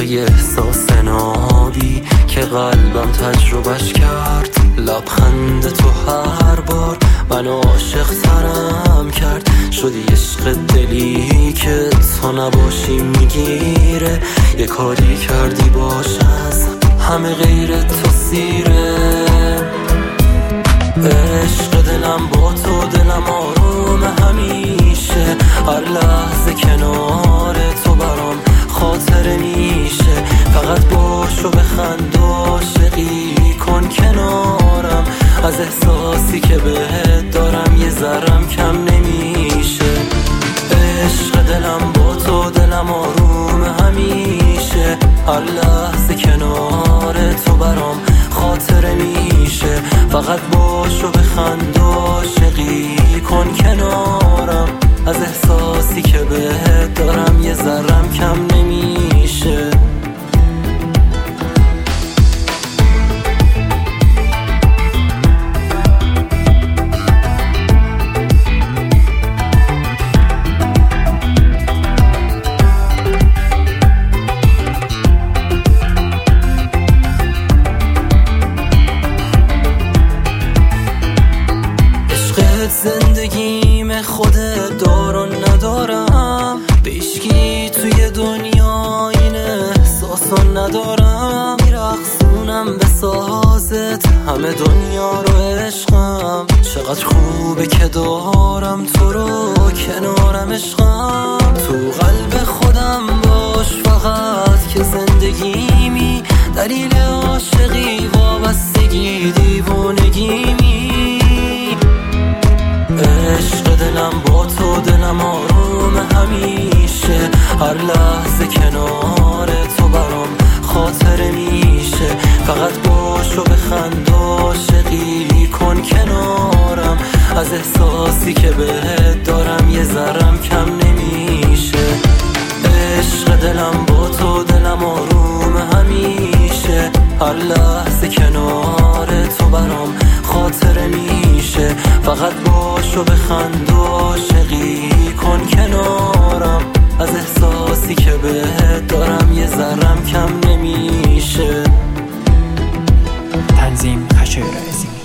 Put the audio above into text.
یه احساس نابی که قلبم تجربهش کرد. لبخند تو هر بار منو عاشق ترم کرد. شدی عشق دلی که تو نباشی میگیره. یه کاری کردی باش از همه غیر تو سیره. عشق دلم با تو، دلم آروم همیشه. هر لحظه کنار تو برام خاطره میشه. فقط باش و بخند و عاشقی کن کنارم. از احساسی که بهت دارم یه ذرم کم نمیشه. عشق دلم با تو، دلم آروم همیشه. هر لحظه کنار تو برام خاطره میشه. فقط باش و بخند و عاشقی کن کنارم. از احساسی که بهت دارم یه ذرم کم نمیشه. زندگیم خودت دار و ندارم. به هیچکی توی دنیا این احساسو ندارم. میرقصونم به سازت همه دنیا رو عشقم. چقدر خوبه که دارم تو رو کنارم عشقم. تو قلب خودم باش فقط که زندگیمی. دلیل عاشقی وابستگی دیوونگیمی. عشق دلم با تو، دلم آروم همیشه. هر لحظه کنار تو برام خاطره میشه. فقط باش و بخند و عاشقی کن کنارم. از احساسی که بهت دارم یه ذرم کم نمیشه. عشق دلم با تو، دلم آروم همیشه. هر لحظه کنار تو برام خاطره میشه. فقط باش و بخند و عاشقی کن کنارم. از احساسی که بهت دارم یه ذرم کم نمیشه. تنظیم خشایار عظیمی.